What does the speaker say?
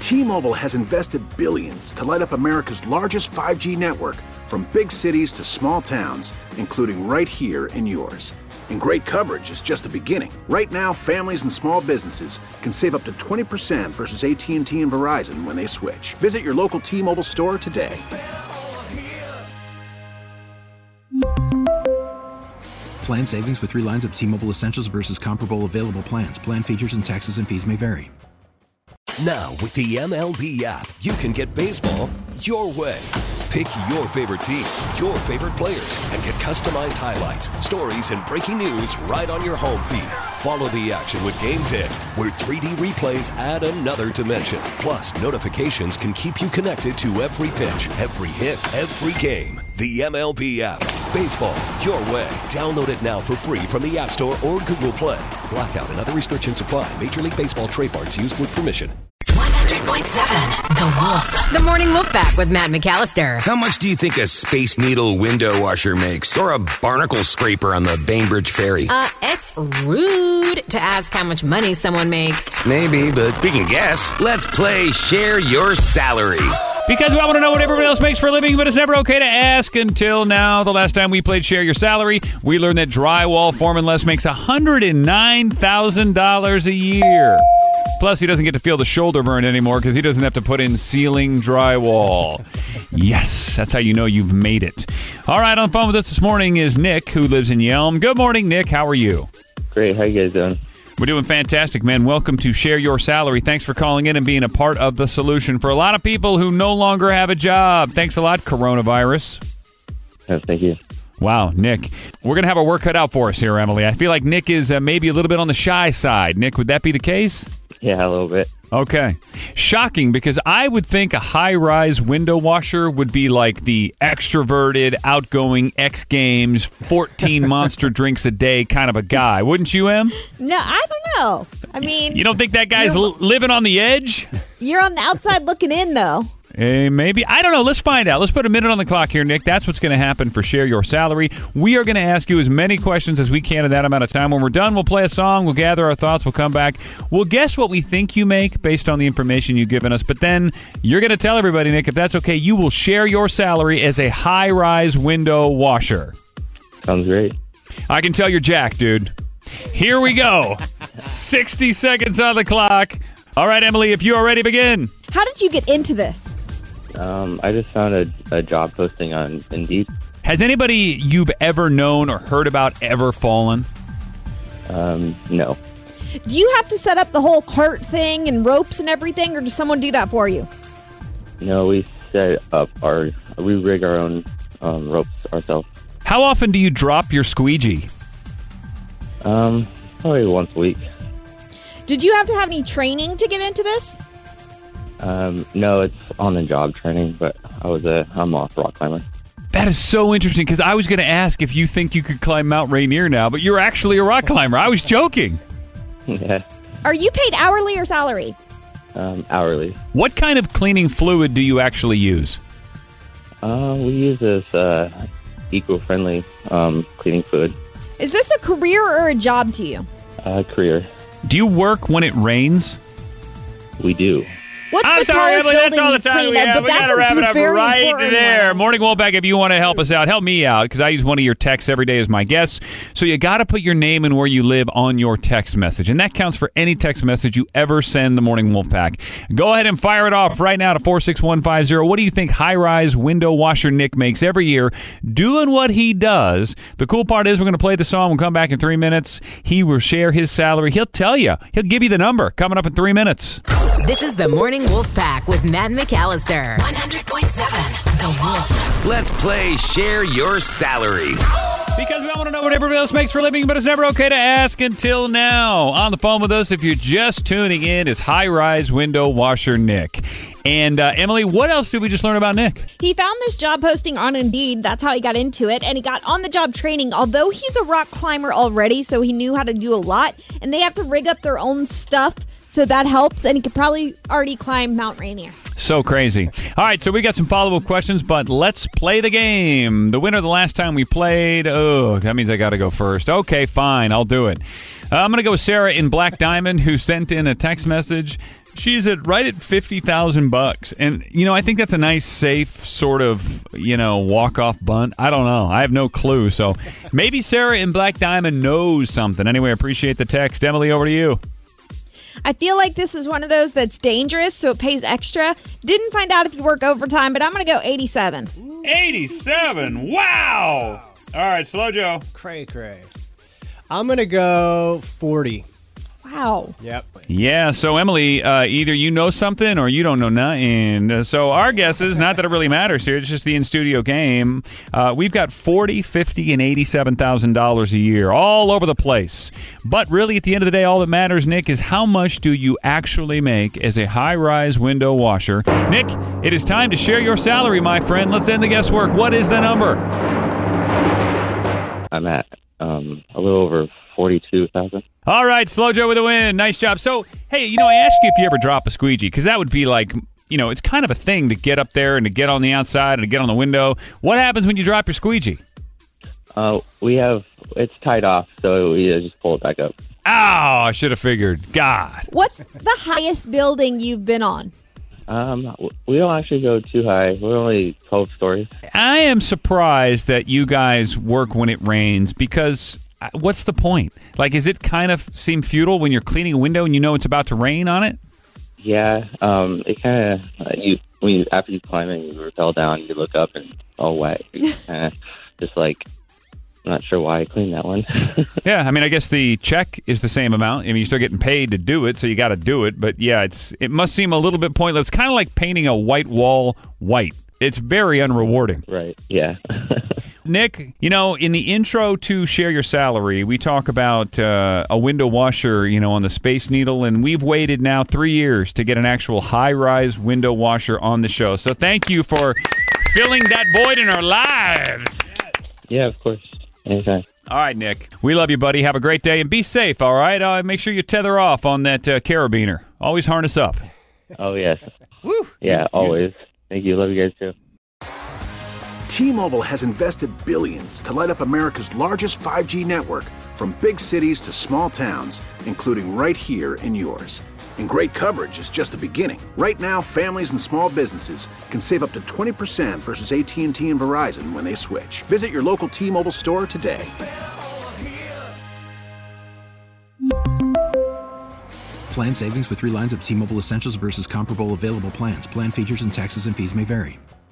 T-Mobile has invested billions to light up America's largest 5G network, from big cities to small towns, including right here in yours. And great coverage is just the beginning. Right now, families and small businesses can save up to 20% versus AT&T and Verizon when they switch. Visit your local T-Mobile store today. Plan savings with 3 lines of T-Mobile Essentials versus comparable available plans. Plan features and taxes and fees may vary. Now, with the MLB app, you can get baseball your way. Pick your favorite team, your favorite players, and get customized highlights, stories, and breaking news right on your home feed. Follow the action with Game Day, where 3D replays add another dimension. Plus, notifications can keep you connected to every pitch, every hit, every game. The MLB app. Baseball your way. Download it now for free from the App Store or Google Play. Blackout and other restrictions apply. Major League Baseball trademarks used with permission. 100.7 The Wolf. The Morning Wolf Pack with Matt McAllister. How much do you think a Space Needle window washer makes? Or a barnacle scraper on the Bainbridge Ferry? It's rude to ask how much money someone makes. Maybe, but we can guess. Let's play Share Your Salary. Because we all want to know what everybody else makes for a living, but it's never okay to ask until now. The last time we played Share Your Salary, we learned that drywall foreman Les makes $109,000 a year. Plus, he doesn't get to feel the shoulder burn anymore because he doesn't have to put in ceiling drywall. Yes, that's how you know you've made it. All right, on the phone with us this morning is Nick, who lives in Yelm. Good morning, Nick. How are you? Great. How you guys doing? We're doing fantastic, man. Welcome to Share Your Salary. Thanks for calling in and being a part of the solution for a lot of people who no longer have a job. Thanks a lot, coronavirus. Yes, thank you. Wow, Nick. We're going to have our work cut out for us here, Emily. I feel like Nick is maybe a little bit on the shy side. Nick, would that be the case? Yeah, a little bit. Okay. Shocking, because I would think a high-rise window washer would be like the extroverted, outgoing, X Games, 14 monster drinks a day kind of a guy. Wouldn't you, Em? No, I don't know. I mean... You don't think that guy's living on the edge? You're on the outside looking in, though. Maybe. I don't know. Let's find out. Let's put a minute on the clock here, Nick. That's what's going to happen for Share Your Salary. We are going to ask you as many questions as we can in that amount of time. When we're done, we'll play a song. We'll gather our thoughts. We'll come back. We'll guess what we think you make based on the information you've given us. But then you're going to tell everybody, Nick, if that's okay, you will share your salary as a high-rise window washer. Sounds great. I can tell you're jacked, dude. Here we go. 60 seconds on the clock. All right, Emily, if you are ready, begin. How did you get into this? I just found a job posting on Indeed. Has anybody you've ever known or heard about ever fallen? No. Do you have to set up the whole cart thing and ropes and everything, or does someone do that for you? No, we set up we rig our own ropes ourselves. How often do you drop your squeegee? Probably once a week. Did you have to have any training to get into this? No, it's on the job training, but I'm a rock climber. That is so interesting, because I was going to ask if you think you could climb Mount Rainier now, but you're actually a rock climber. I was joking. Yeah. Are you paid hourly or salary? Hourly. What kind of cleaning fluid do you actually use? We use this eco-friendly cleaning fluid. Is this a career or a job to you? Career. Do you work when it rains? We do. What's I'm the sorry, tallest Emily, that's building all the you've time cleaned we up? have. But We got that's to wrap it a up very right important there. one. Morning Wolfpack, if you want to help us out, help me out, because I use one of your texts every day as my guest. So you got to put your name and where you live on your text message, and that counts for any text message you ever send the Morning Wolfpack. Go ahead and fire it off right now to 46150. What do you think high-rise window washer Nick makes every year doing what he does? The cool part is we're going to play the song. We'll come back in 3 minutes. He will share his salary. He'll tell you. He'll give you the number coming up in 3 minutes. This is the Morning Wolf Pack with Matt McAllister. 100.7 The Wolf. Let's play Share Your Salary. Because we all want to know what everybody else makes for a living, but it's never okay to ask until now. On the phone with us, if you're just tuning in, is high-rise window washer Nick. And Emily, what else did we just learn about Nick? He found this job posting on Indeed. That's how he got into it. And he got on-the-job training. Although he's a rock climber already, so he knew how to do a lot. And they have to rig up their own stuff, so that helps. And he could probably already climb Mount Rainier. So crazy. All right, so we got some follow-up questions, but let's play the game. The winner the last time we played, that means I got to go first. Okay, fine, I'll do it. I'm going to go with Sarah in Black Diamond, who sent in a text message. She's right at $50,000, and I think that's a nice, safe sort of walk-off bunt. I don't know. I have no clue. So maybe Sarah in Black Diamond knows something. Anyway, I appreciate the text. Emily, over to you. I feel like this is one of those that's dangerous, so it pays extra. Didn't find out if you work overtime, but I'm going to go 87. 87? Wow! All right, Slow Joe. Cray. I'm going to go 40. Wow. Yep. Yeah, so Emily, either you know something or you don't know nothing. So our guesses, not that it really matters here, it's just the in-studio game. We've got $40,000, $50,000, and $87,000 a year all over the place. But really, at the end of the day, all that matters, Nick, is how much do you actually make as a high-rise window washer? Nick, it is time to share your salary, my friend. Let's end the guesswork. What is the number? I'm at a little over 42,000. All right, Slow Joe with a win. Nice job. So, hey, I asked you if you ever drop a squeegee, because that would be like, it's kind of a thing to get up there and to get on the outside and to get on the window. What happens when you drop your squeegee? It's tied off, so we just pull it back up. Oh, I should have figured. God. What's the highest building you've been on? We don't actually go too high. We're only 12 stories. I am surprised that you guys work when it rains, because what's the point? Like, is it kind of seem futile when you're cleaning a window and it's about to rain on it? Yeah. It kind of, after you climb in, you rappel down, you look up and it's all wet. You kind of just like, I'm not sure why I cleaned that one. Yeah, I guess the check is the same amount. You're still getting paid to do it, so you got to do it. But yeah, it must seem a little bit pointless. It's kind of like painting a white wall white. It's very unrewarding. Right, yeah. Nick, in the intro to Share Your Salary, we talk about a window washer, on the Space Needle, and we've waited now 3 years to get an actual high-rise window washer on the show. So thank you for filling that void in our lives. Yeah, of course. Anytime. All right, Nick. We love you, buddy. Have a great day, and be safe, all right? Make sure you tether off on that carabiner. Always harness up. Oh, yes. Woo. Yeah, always. Thank you. Love you guys, too. T-Mobile has invested billions to light up America's largest 5G network, from big cities to small towns, including right here in yours. And great coverage is just the beginning. Right now, families and small businesses can save up to 20% versus AT&T and Verizon when they switch. Visit your local T-Mobile store today. Plan savings with 3 lines of T-Mobile Essentials versus comparable available plans. Plan features and taxes and fees may vary.